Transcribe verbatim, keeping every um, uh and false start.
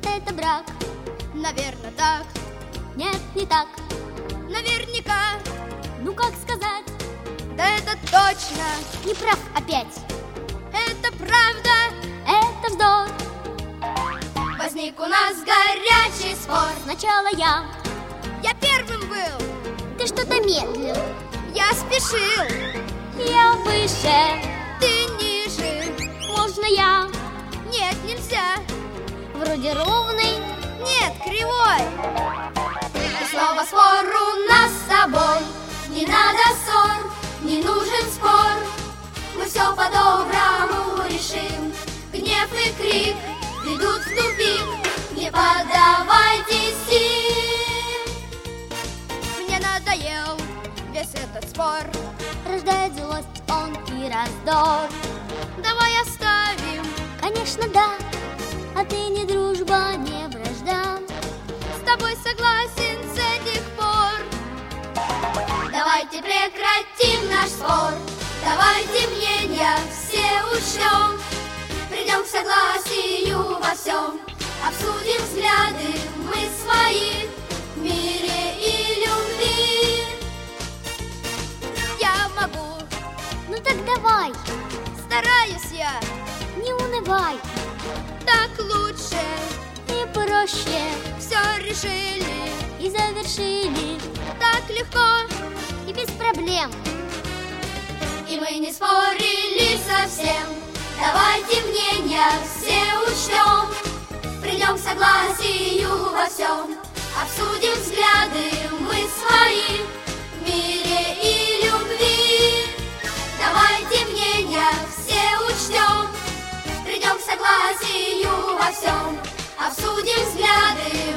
Значит, это брак. Наверное, так. Нет, не так. Наверняка. Ну как сказать? Да это точно. Не прав опять. Это правда. Это вздор. Возник у нас горячий спор. Сначала я. Я первым был. Ты что-то медлил. Я спешил. Я выше. Ты ниже. Можно я? Нет, нельзя. Вроде ровный. Нет, кривой. И снова спор у нас с тобой. Не надо ссор, не нужен спор. Мы все по-доброму решим. Гнев и крик ведут в тупик. Не поддавайтесь им. Мне надоел весь этот спор. Рождает злость он и раздор. Давай оставим. Конечно, да. А ты не дружба, не вражда. С тобой согласен с этих пор. Давайте прекратим наш спор. Давайте мнения все учтем. Придем к согласию во всем. Обсудим взгляды мы свои в мире и любви. Я могу. Ну так давай. Стараюсь я. Не унывай. Так лучше. И проще. Все решили. И завершили. Так легко. И без проблем. И мы не спорили совсем. Давайте мнения все учтем. Придем к согласию во всем. Обсудим взгляды мы свои в мире и любви. Давайте мнения все учтем. Придем к согласию во всем. Обсудим взгляды